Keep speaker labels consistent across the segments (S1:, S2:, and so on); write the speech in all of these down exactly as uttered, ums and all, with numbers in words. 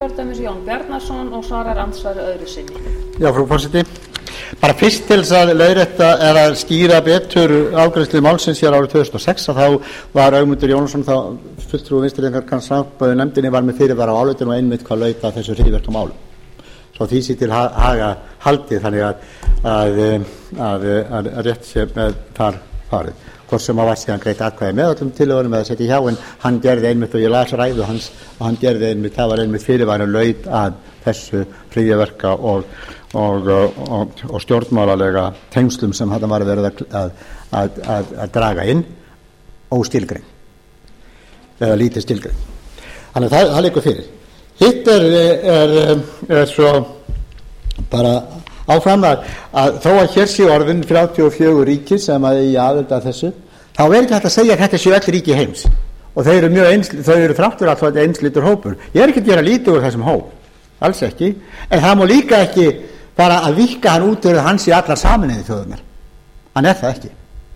S1: kjördæmis Jón Bjarnason og svarar andsvari öðru sinni.
S2: Já, frú forseti. Bara fyrst til þess að leiðrétta eða skýra betur afgreiðslu málsins hér árið tvö þúsund og sex að þá var Ögmundur Jónasson þá fulltrúi Vinstri-hreyfingarinnar sambandsins nefndinni var með fyrirvara á álitinu og einmitt hvað laut að þessu hryðjuverkamálum. Svo því sé til haga haldið þannig að, að, að, að, að rétt sé með þar farið. Hvort sem að var síðan greitt atkvæði með öllum tillögunum eða setja hjá en hann gerði einmitt og ég las ræðu hans og hann gerði einmitt, það var einmitt fyrirvara laut að þessu hryðjuverka og Og, og, og stjórnmálalega tengslum sem þetta var verið að, að, að, að draga inn óstilgrein eða lítið stilgrein. Þannig að það, það liggur fyrir. Hitt er, er, er svo bara áfram að, að þó að hér sé orðin þrjátíu og fjögur ríki sem að í aðild að þessu, þá er ekki hægt að segja að þetta séu öll ríki heims og þau eru mjög einsl, þau eru þráttur alltaf þetta einslitur hópur. Ég er ekki að gera lítið úr þessum hóp, alls ekki, en það má líka ekki bara að víkka hann út yfir hans í allar Sameinuðu þjóðirnar. Hann er það ekki.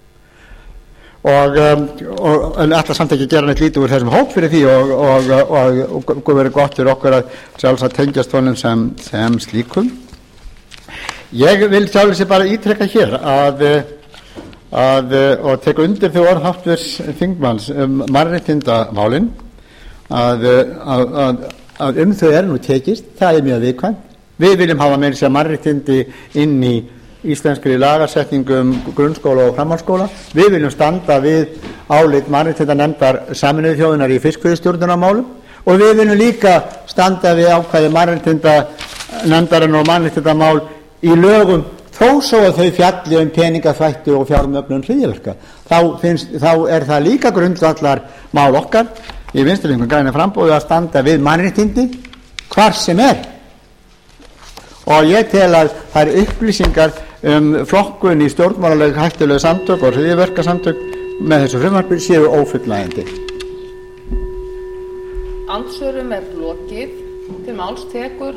S2: Og, um, og allar samt ekki gera neitt lítið úr þessum hóp fyrir því og, og, og, og, og verið gott fyrir okkur að sjálfsagt tengjast honum sem, sem slíkum. Ég vil sjálfsagt bara ítrekka hér að, að og teka undir því orð háttvirts þingmanns um mannréttindamálin að, að, að, að um þau er nú tekist, það er mjög viðkvæmt. Við viljum hafa meira sér mannréttindi inn í íslenskri lagasetningum grunnskóla og framhaldsskóla. Við viljum standa við álit mannréttindanefndar Sameinuðu þjóðirnar í fiskveiðistjórnarmálum og við viljum líka standa við ákvæði mannréttindanefndarinnar og mannréttindamál í lögum þó svo að þau fjalli um peningaþvætti og fjármögnun hryðjuverka. Þá, finnst, þá er það líka grundvallar mál okkar í Vinstri-hreyfingunni grænu framboði að standa við mannréttindi hvar sem er. Og ég tel að það eru upplýsingar um flokkun í stjórnmálaleg hættulegu samtök og hryðjuverkasamtök með þessu frumvarpi séu ófullnægjandi.
S1: Andsvörum er lokið. Til máls tekur